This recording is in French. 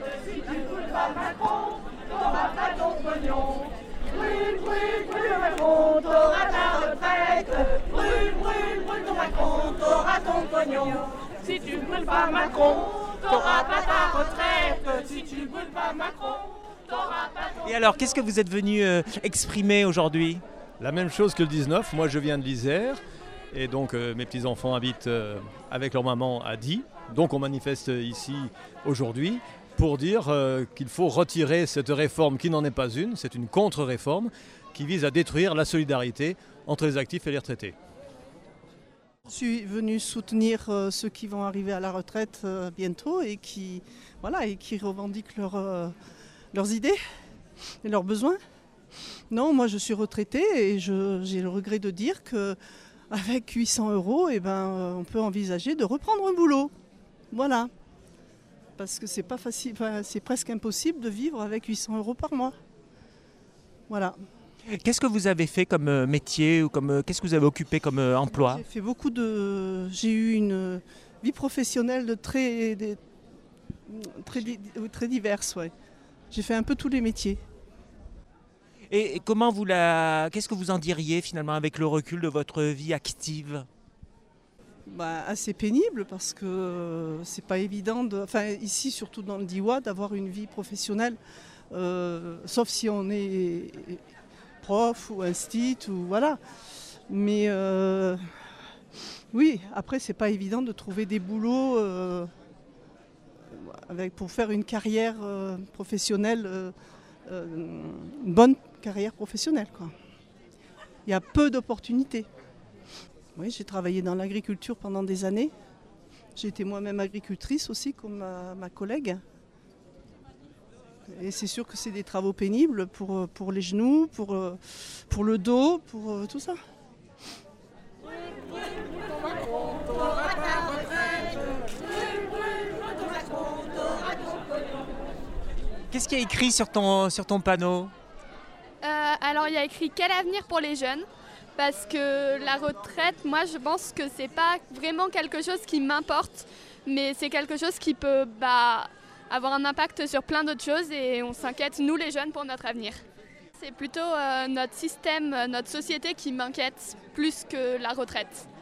Si tu brûles pas Macron, t'auras pas ton pognon. Brûle, brûle, brûle Macron, t'auras ta retraite. Brûle, brûle, brûle ton Macron, t'auras ton pognon. Si tu brûles pas Macron, t'auras pas ta retraite. Si tu brûles pas Macron, t'auras pas ton pognon. Et alors, qu'est-ce que vous êtes venu exprimer aujourd'hui ? La même chose que le 19, moi je viens de l'Isère et donc mes petits-enfants habitent avec leur maman à Die. Donc on manifeste ici aujourd'hui pour dire qu'il faut retirer cette réforme qui n'en est pas une, c'est une contre-réforme qui vise à détruire la solidarité entre les actifs et les retraités. Je suis venue soutenir ceux qui vont arriver à la retraite bientôt et qui revendiquent leurs idées et leurs besoins. Non, moi je suis retraitée et j'ai le regret de dire qu'avec 800 €, on peut envisager de reprendre un boulot. Voilà. Parce que c'est pas facile, c'est presque impossible de vivre avec 800 € par mois. Voilà. Qu'est-ce que vous avez fait comme métier ou qu'est-ce que vous avez occupé comme emploi ? J'ai eu une vie professionnelle très diverse. Ouais. J'ai fait un peu tous les métiers. Et qu'est-ce que vous en diriez finalement avec le recul de votre vie active ? Assez pénible parce que c'est pas évident, ici surtout dans le Diois, d'avoir une vie professionnelle, sauf si on est prof ou instit ou voilà. Mais oui, après c'est pas évident de trouver des boulots pour faire une carrière professionnelle, une bonne carrière professionnelle, quoi. Il y a peu d'opportunités. Oui, j'ai travaillé dans l'agriculture pendant des années. J'ai été moi-même agricultrice aussi, comme ma collègue. Et c'est sûr que c'est des travaux pénibles pour les genoux, pour le dos, pour tout ça. Qu'est-ce qu'il y a écrit sur ton panneau ? Alors il y a écrit « Quel avenir pour les jeunes ?» Parce que la retraite, moi je pense que c'est pas vraiment quelque chose qui m'importe, mais c'est quelque chose qui peut avoir un impact sur plein d'autres choses et on s'inquiète, nous les jeunes, pour notre avenir. C'est plutôt notre système, notre société qui m'inquiète plus que la retraite.